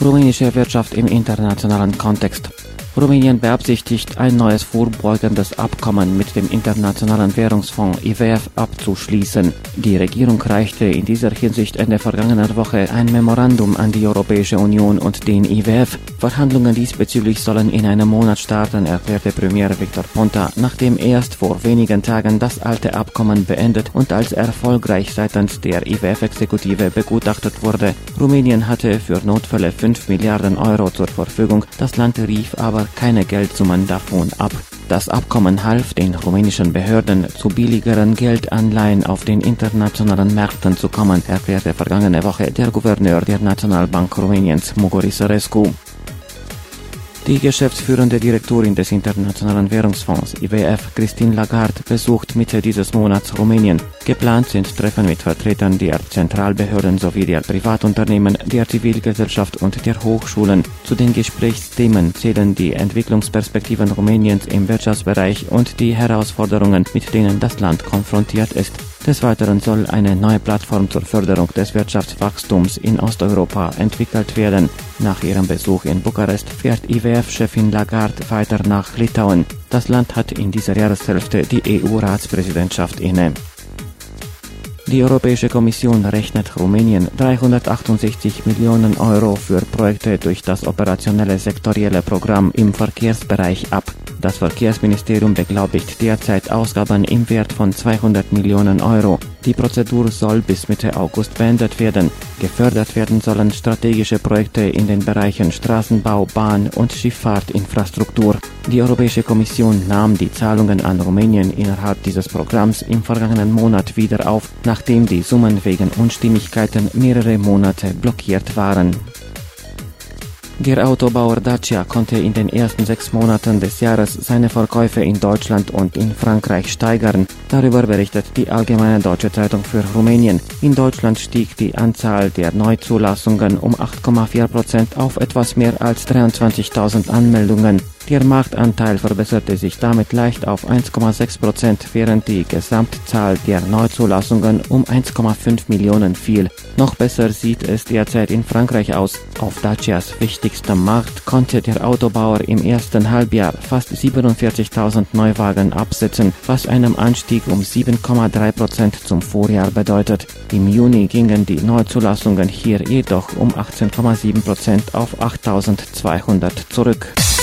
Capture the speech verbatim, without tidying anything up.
Rumänische Wirtschaft im internationalen Kontext. Rumänien beabsichtigt, ein neues vorbeugendes Abkommen mit dem Internationalen Währungsfonds I W F abzuschließen. Die Regierung reichte in dieser Hinsicht in der vergangenen Woche ein Memorandum an die Europäische Union und den I W F. Verhandlungen diesbezüglich sollen in einem Monat starten, erklärte Premier Victor Ponta, nachdem erst vor wenigen Tagen das alte Abkommen beendet und als erfolgreich seitens der I W F-Exekutive begutachtet wurde. Rumänien hatte für Notfälle fünf Milliarden Euro zur Verfügung, das Land rief aber keine Geldsummen davon ab. Das Abkommen half den rumänischen Behörden, zu billigeren Geldanleihen auf den internationalen Märkten zu kommen, erklärte vergangene Woche der Gouverneur der Nationalbank Rumäniens, Muguri Sărescu. Die geschäftsführende Direktorin des Internationalen Währungsfonds I W F, Christine Lagarde, besucht Mitte dieses Monats Rumänien. Geplant sind Treffen mit Vertretern der Zentralbehörden sowie der Privatunternehmen, der Zivilgesellschaft und der Hochschulen. Zu den Gesprächsthemen zählen die Entwicklungsperspektiven Rumäniens im Wirtschaftsbereich und die Herausforderungen, mit denen das Land konfrontiert ist. Des Weiteren soll eine neue Plattform zur Förderung des Wirtschaftswachstums in Osteuropa entwickelt werden. Nach ihrem Besuch in Bukarest fährt I W F-Chefin Lagarde weiter nach Litauen. Das Land hat in dieser Jahreshälfte die E U-Ratspräsidentschaft inne. Die Europäische Kommission rechnet Rumänien dreihundertachtundsechzig Millionen Euro für Projekte durch das operationelle sektorielle Programm im Verkehrsbereich ab. Das Verkehrsministerium beglaubigt derzeit Ausgaben im Wert von zweihundert Millionen Euro. Die Prozedur soll bis Mitte August beendet werden. Gefördert werden sollen strategische Projekte in den Bereichen Straßenbau, Bahn- und Schifffahrtinfrastruktur. Die Europäische Kommission nahm die Zahlungen an Rumänien innerhalb dieses Programms im vergangenen Monat wieder auf, nachdem die Summen wegen Unstimmigkeiten mehrere Monate blockiert waren. Der Autobauer Dacia konnte in den ersten sechs Monaten des Jahres seine Verkäufe in Deutschland und in Frankreich steigern. Darüber berichtet die Allgemeine Deutsche Zeitung für Rumänien. In Deutschland stieg die Anzahl der Neuzulassungen um acht Komma vier Prozent auf etwas mehr als dreiundzwanzigtausend Anmeldungen. Der Marktanteil verbesserte sich damit leicht auf eins Komma sechs Prozent, während die Gesamtzahl der Neuzulassungen um eins Komma fünf Millionen fiel. Noch besser sieht es derzeit in Frankreich aus. Auf Dacias wichtigstem Markt konnte der Autobauer im ersten Halbjahr fast siebenundvierzigtausend Neuwagen absetzen, was einem Anstieg um sieben Komma drei Prozent zum Vorjahr bedeutet. Im Juni gingen die Neuzulassungen hier jedoch um achtzehn Komma sieben Prozent auf achttausendzweihundert zurück.